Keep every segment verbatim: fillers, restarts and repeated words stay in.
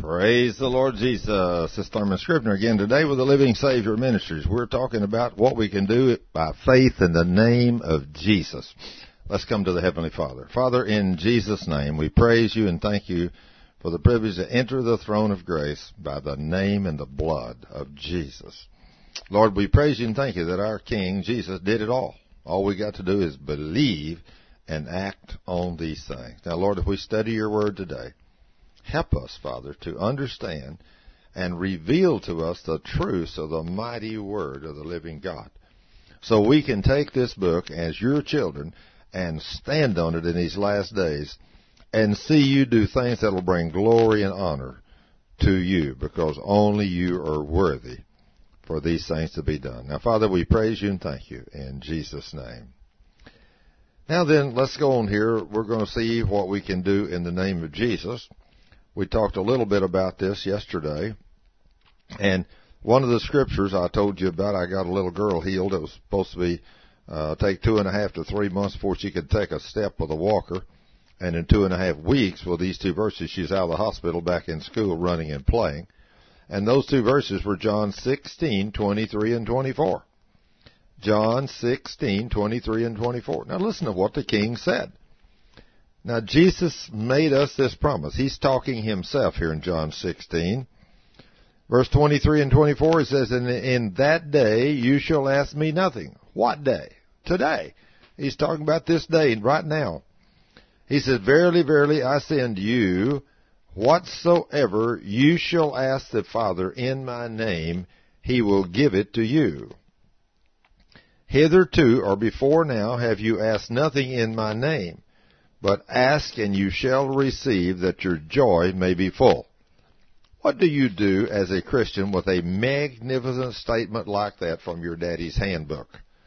Praise the Lord Jesus. This is Thurman Scribner again today with the Living Savior Ministries. We're talking about what we can do by faith in the name of Jesus. Let's come to the Heavenly Father. Father, in Jesus' name, we praise you and thank you for the privilege to enter the throne of grace by the name and the blood of Jesus. Lord, we praise you and thank you that our King, Jesus, did it all. All we got to do is believe and act on these things. Now, Lord, if we study your word today, help us, Father, to understand and reveal to us the truths of the mighty word of the living God, so we can take this book as your children and stand on it in these last days and see you do things that will bring glory and honor to you, because only you are worthy for these things to be done. Now, Father, we praise you and thank you in Jesus' name. Now then, let's go on here. We're going to see what we can do in the name of Jesus. We talked a little bit about this yesterday, and one of the scriptures I told you about, I got a little girl healed. It was supposed to be uh, take two and a half to three months before she could take a step with a walker, and in two and a half weeks, with these two verses, she's out of the hospital, back in school, running and playing. And those two verses were John sixteen, twenty-three and twenty-four. John sixteen, twenty-three and twenty-four. Now listen to what the King said. Now, Jesus made us this promise. He's talking himself here in John sixteen. Verse twenty-three and twenty-four, it says, in, in that day you shall ask me nothing. What day? Today. He's talking about this day, right now. He said, verily, verily, I say unto you, whatsoever you shall ask the Father in my name, he will give it to you. Hitherto, or before now, have you asked nothing in my name. But ask, and you shall receive, that your joy may be full. What do you do as a Christian with a magnificent statement like that from your daddy's handbook?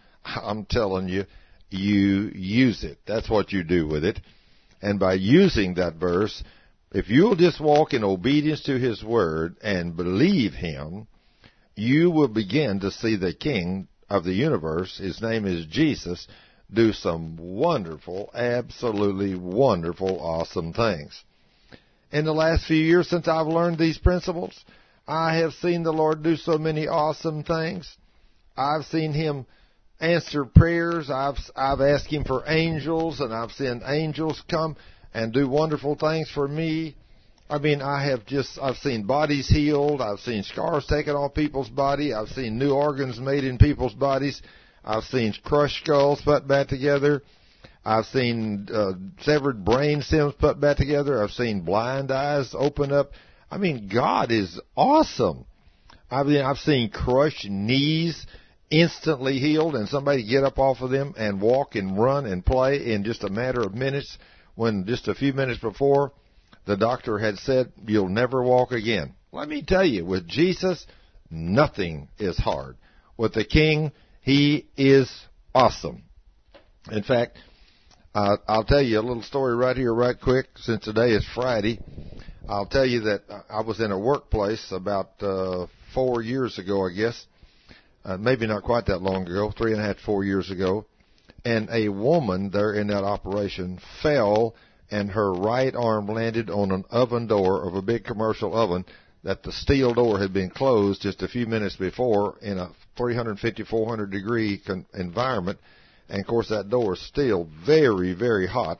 I'm telling you, you use it. That's what you do with it. And by using that verse, if you'll just walk in obedience to his word and believe him, you will begin to see the King of the universe, his name is Jesus, do some wonderful, absolutely wonderful, awesome things. In the last few years since I've learned these principles, I have seen the Lord do so many awesome things. I've seen him answer prayers. I've I've asked him for angels, and I've seen angels come and do wonderful things for me. I mean, I have just, I've seen bodies healed. I've seen scars taken off people's body. I've seen new organs made in people's bodies. I've seen crushed skulls put back together. I've seen uh, severed brain stems put back together. I've seen blind eyes open up. I mean, God is awesome. I mean, I've seen crushed knees instantly healed, and somebody get up off of them and walk and run and play in just a matter of minutes, when just a few minutes before the doctor had said, you'll never walk again. Let me tell you, with Jesus, nothing is hard. With the King, he is awesome. In fact, uh, I'll tell you a little story right here, right quick, since today is Friday. I'll tell you that I was in a workplace about uh, four years ago, I guess. Uh, maybe not quite that long ago, three and a half, four years ago. And a woman there in that operation fell, and her right arm landed on an oven door of a big commercial oven, that the steel door had been closed just a few minutes before in a three fifty, four hundred degree con- environment. And, of course, that door is still very, very hot.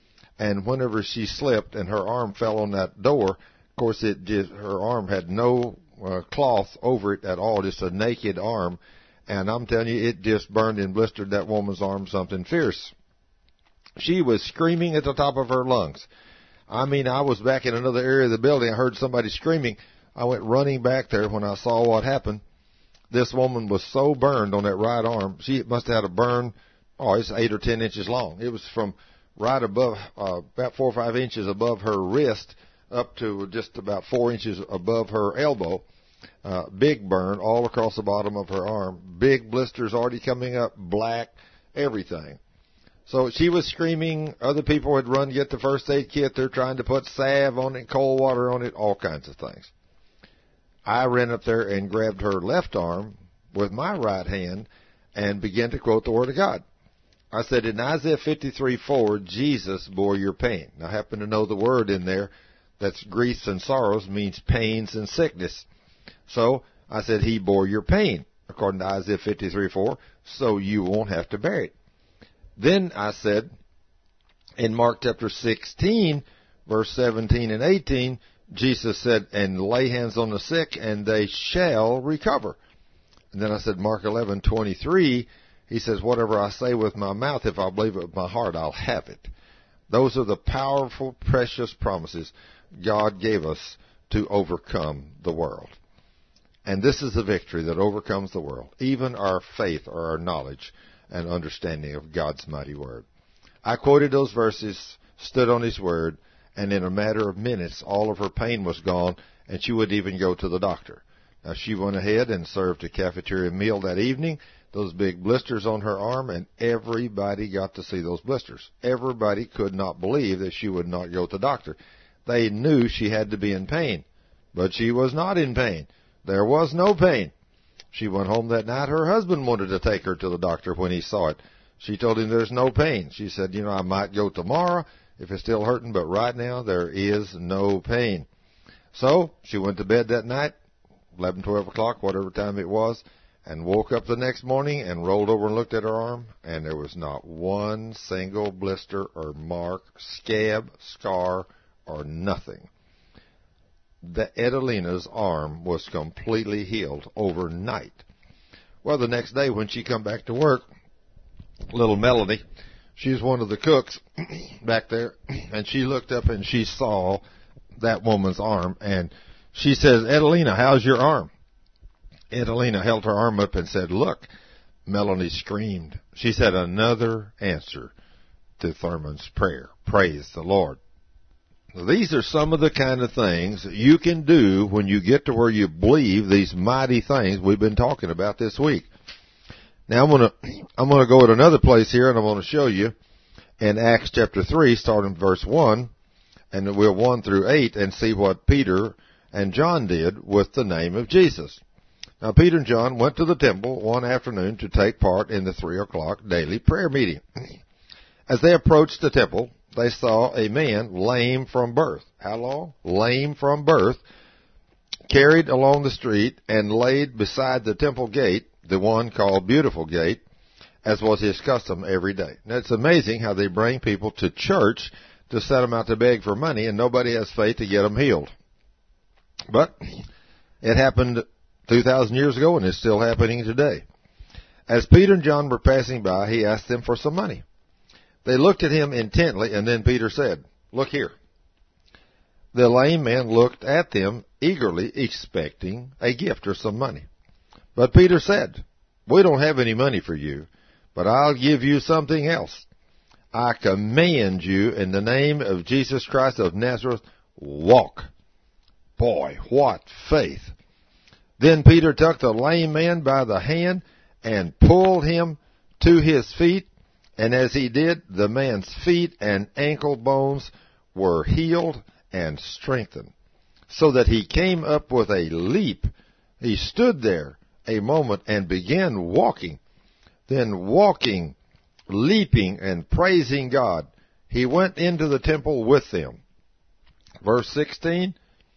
And whenever she slipped and her arm fell on that door, of course, it just, her arm had no uh, cloth over it at all, just a naked arm. And I'm telling you, it just burned and blistered that woman's arm something fierce. She was screaming at the top of her lungs. I mean, I was back in another area of the building. I heard somebody screaming. I went running back there when I saw what happened. This woman was so burned on that right arm. She must have had a burn, oh, it's eight or ten inches long. It was from right above, uh, about four or five inches above her wrist up to just about four inches above her elbow. Uh, big burn all across the bottom of her arm. Big blisters already coming up, black, everything. So she was screaming. Other people had run to get the first aid kit. They're trying to put salve on it, cold water on it, all kinds of things. I ran up there and grabbed her left arm with my right hand and began to quote the Word of God. I said, in Isaiah fifty-three four, Jesus bore your pain. Now, I happen to know the word in there That's griefs and sorrows means pains and sickness. So I said, he bore your pain, according to Isaiah fifty-three four, so you won't have to bear it. Then I said, in Mark chapter sixteen, verse seventeen and eighteen, Jesus said, and lay hands on the sick, and they shall recover. And then I said, Mark eleven twenty-three, he says, whatever I say with my mouth, if I believe it with my heart, I'll have it. Those are the powerful, precious promises God gave us to overcome the world. And this is the victory that overcomes the world, even our faith or our knowledge and understanding of God's mighty word. I quoted those verses, stood on his word, and in a matter of minutes, all of her pain was gone, and she wouldn't even go to the doctor. Now, she went ahead and served a cafeteria meal that evening, those big blisters on her arm, and everybody got to see those blisters. Everybody could not believe that she would not go to the doctor. They knew she had to be in pain, but she was not in pain. There was no pain. She went home that night. Her husband wanted to take her to the doctor when he saw it. She told him there's no pain. She said, you know, I might go tomorrow if it's still hurting, but right now there is no pain. So she went to bed that night, eleven, twelve o'clock, whatever time it was, and woke up the next morning and rolled over and looked at her arm, and there was not one single blister or mark, scab, scar, or nothing. The Edelina's arm was completely healed overnight. Well, the next day when she come back to work, little Melody, she's one of the cooks back there, and she looked up and she saw that woman's arm, and she says, Edelina, how's your arm? Edelina held her arm up and said, look. Melanie screamed. She said, another answer to Thurman's prayer. Praise the Lord. These are some of the kind of things that you can do when you get to where you believe these mighty things we've been talking about this week. Now I'm going to I'm going to go at another place here, and I'm going to show you in Acts chapter three, starting verse one, and we'll one through eight, and see what Peter and John did with the name of Jesus. Now Peter and John went to the temple one afternoon to take part in the three o'clock daily prayer meeting. As they approached the temple, they saw a man lame from birth. How long? Lame from birth, carried along the street and laid beside the temple gate, the one called Beautiful Gate, as was his custom every day. Now, it's amazing how they bring people to church to set them out to beg for money, and nobody has faith to get them healed. But it happened two thousand years ago, and it's still happening today. As Peter and John were passing by, he asked them for some money. They looked at him intently, and then Peter said, look here. The lame man looked at them eagerly, expecting a gift or some money. But Peter said, we don't have any money for you, but I'll give you something else. I command you in the name of Jesus Christ of Nazareth, walk. Boy, what faith. Then Peter took the lame man by the hand and pulled him to his feet. And as he did, the man's feet and ankle bones were healed and strengthened, so that he came up with a leap. He stood there a moment and began walking. Then walking, leaping, and praising God, he went into the temple with them. Verse sixteen,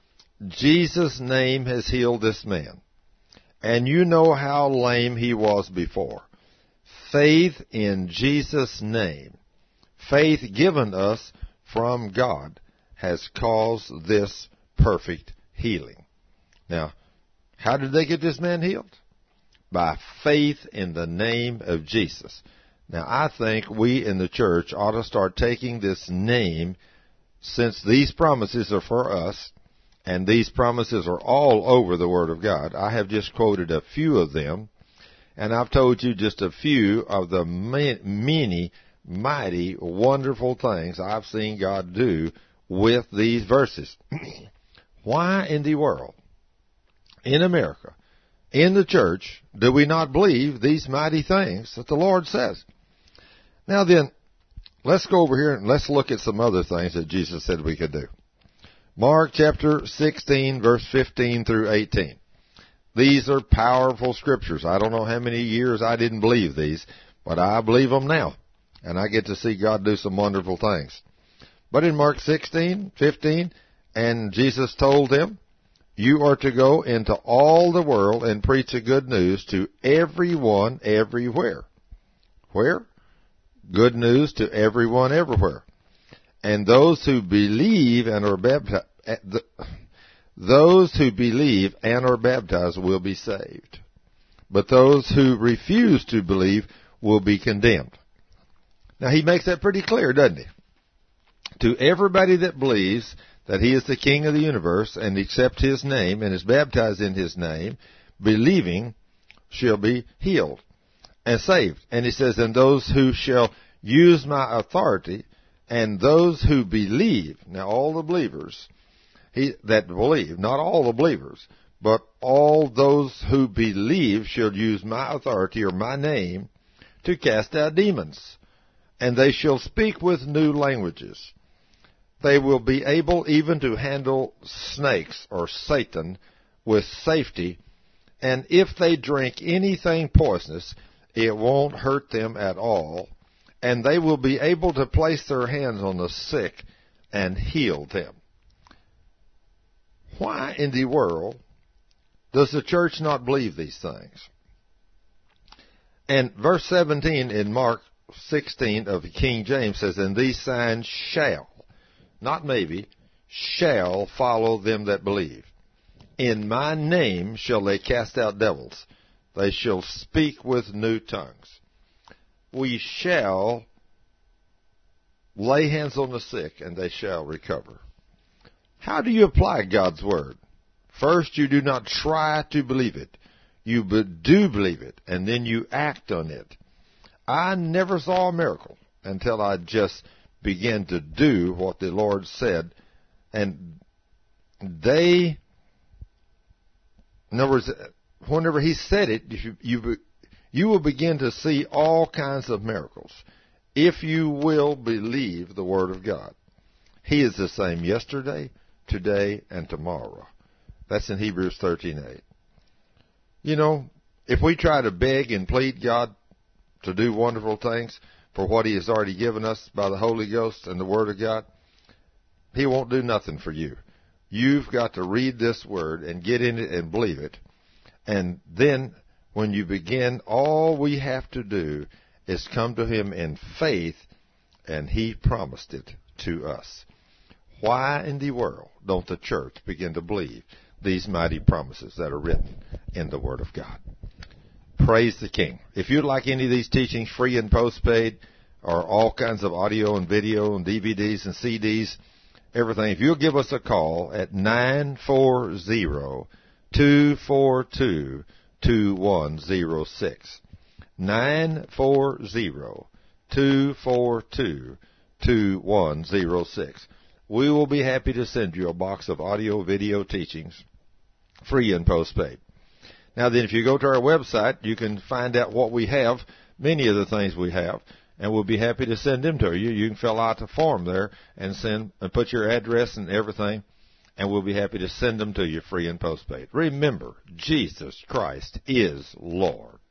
Jesus' name has healed this man, and you know how lame he was before. Faith in Jesus' name, faith given us from God, has caused this perfect healing. Now, how did they get this man healed? By faith in the name of Jesus. Now, I think we in the church ought to start taking this name, since these promises are for us, and these promises are all over the Word of God. I have just quoted a few of them. And I've told you just a few of the many mighty, wonderful things I've seen God do with these verses. Why in the world, in America, in the church, do we not believe these mighty things that the Lord says? Now then, let's go over here and let's look at some other things that Jesus said we could do. Mark chapter sixteen, verse fifteen through eighteen. These are powerful scriptures. I don't know how many years I didn't believe these, but I believe them now. And I get to see God do some wonderful things. But in Mark sixteen, fifteen, And Jesus told them, you are to go into all the world and preach the good news to everyone everywhere. Where? Good news to everyone everywhere. And those who believe and are baptized, those who believe and are baptized will be saved. But those who refuse to believe will be condemned. Now he makes that pretty clear, doesn't he? To everybody that believes that he is the King of the universe and accepts his name and is baptized in his name, believing shall be healed and saved. And he says, and those who shall use my authority, and those who believe, now all the believers he, that believe, not all the believers, but all those who believe shall use my authority or my name to cast out demons, and they shall speak with new languages. They will be able even to handle snakes or Satan with safety, and if they drink anything poisonous, it won't hurt them at all, and they will be able to place their hands on the sick and heal them. Why in the world does the church not believe these things? And verse seventeen in Mark sixteen of the King James says, and these signs shall, not maybe, shall follow them that believe. In my name shall they cast out devils. They shall speak with new tongues. We shall lay hands on the sick, and they shall recover. How do you apply God's word? First, you do not try to believe it. You do believe it, and then you act on it. I never saw a miracle until I just began to do what the Lord said. And they, in other words, whenever he said it, you, you, you will begin to see all kinds of miracles if you will believe the Word of God. He is the same yesterday, today, and tomorrow. That's in Hebrews thirteen eight. You know, if we try to beg and plead God to do wonderful things for what he has already given us by the Holy Ghost and the Word of God, he won't do nothing for you. You've got to read this Word and get in it and believe it. And then when you begin, all we have to do is come to him in faith, and he promised it to us. Why in the world don't the church begin to believe these mighty promises that are written in the Word of God? Praise the King. If you'd like any of these teachings, free and postpaid, or all kinds of audio and video and D V Ds and C Ds, everything, if you'll give us a call at nine four zero, two four two, two one zero six, nine four zero, two four two, two one zero six. We will be happy to send you a box of audio video teachings, free and postpaid. Now then, if you go to our website, you can find out what we have, many of the things we have, and we'll be happy to send them to you. You can fill out the form there and send and put your address and everything, and we'll be happy to send them to you free and postpaid. Remember, Jesus Christ is Lord.